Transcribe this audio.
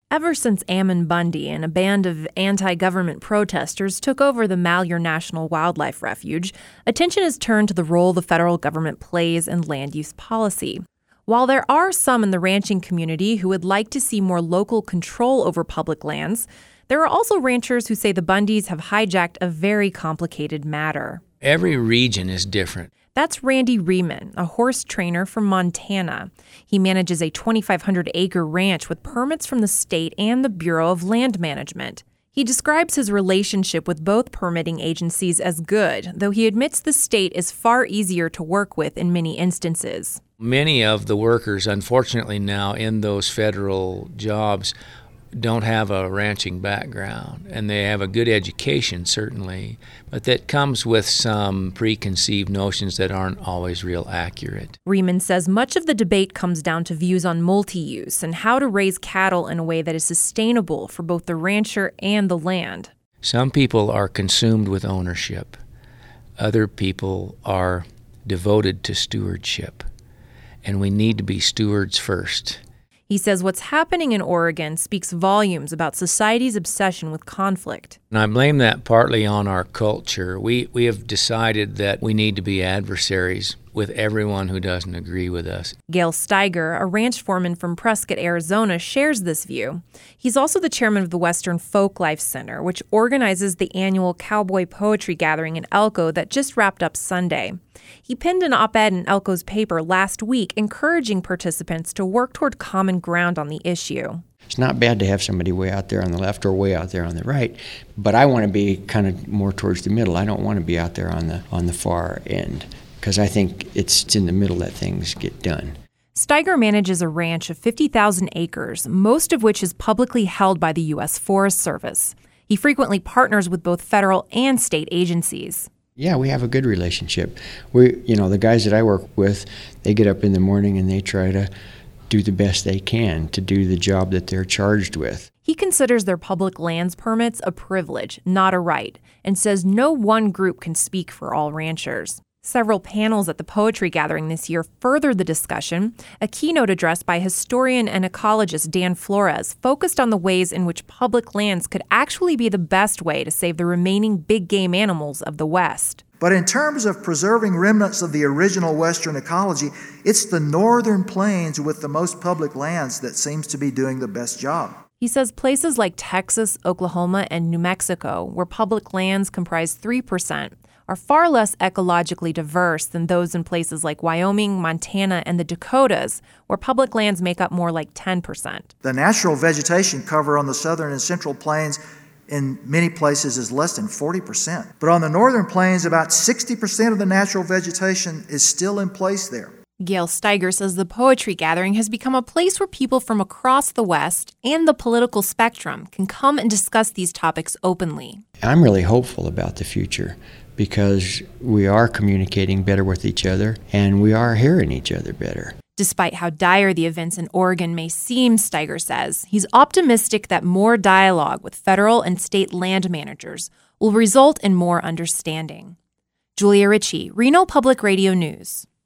Ever since Ammon Bundy and a band of anti-government protesters took over the Malheur National Wildlife Refuge, attention has turned to the role the federal government plays in land use policy. While there are some in the ranching community who would like to see more local control over public lands, there are also ranchers who say the Bundys have hijacked a very complicated matter. Every region is different. That's Randy Riemann, a horse trainer from Montana. He manages a 2,500-acre ranch with permits from the state and the Bureau of Land Management. He describes his relationship with both permitting agencies as good, though he admits the state is far easier to work with in many instances. Many of the workers, unfortunately now in those federal jobs, don't have a ranching background, and they have a good education, certainly, but that comes with some preconceived notions that aren't always real accurate. Riemann says much of the debate comes down to views on multi-use and how to raise cattle in a way that is sustainable for both the rancher and the land. Some people are consumed with ownership. Other people are devoted to stewardship, and we need to be stewards first. He says what's happening in Oregon speaks volumes about society's obsession with conflict. And I blame that partly on our culture. We have decided that we need to be adversaries with everyone who doesn't agree with us. Gail Steiger, a ranch foreman from Prescott, Arizona, shares this view. He's also the chairman of the Western Folklife Center, which organizes the annual cowboy poetry gathering in Elko that just wrapped up Sunday. He penned an op-ed in Elko's paper last week encouraging participants to work toward common ground on the issue. It's not bad to have somebody way out there on the left or way out there on the right, but I want to be kind of more towards the middle. I don't want to be out there on the far end, because I think it's in the middle that things get done. Steiger manages a ranch of 50,000 acres, most of which is publicly held by the U.S. Forest Service. He frequently partners with both federal and state agencies. Yeah, we have a good relationship. The guys that I work with, they get up in the morning and they try to do the best they can to do the job that they're charged with. He considers their public lands permits a privilege, not a right, and says no one group can speak for all ranchers. Several panels at the poetry gathering this year furthered the discussion. A keynote address by historian and ecologist Dan Flores focused on the ways in which public lands could actually be the best way to save the remaining big game animals of the West. But in terms of preserving remnants of the original Western ecology, it's the northern plains with the most public lands that seems to be doing the best job. He says places like Texas, Oklahoma, and New Mexico, where public lands comprise 3%, are far less ecologically diverse than those in places like Wyoming, Montana, and the Dakotas, where public lands make up more like 10%. The natural vegetation cover on the southern and central plains in many places is less than 40%. But on the northern plains, about 60% of the natural vegetation is still in place there. Gail Steiger says the poetry gathering has become a place where people from across the West and the political spectrum can come and discuss these topics openly. I'm really hopeful about the future because we are communicating better with each other and we are hearing each other better. Despite how dire the events in Oregon may seem, Steiger says, he's optimistic that more dialogue with federal and state land managers will result in more understanding. Julia Ritchie, Reno Public Radio News.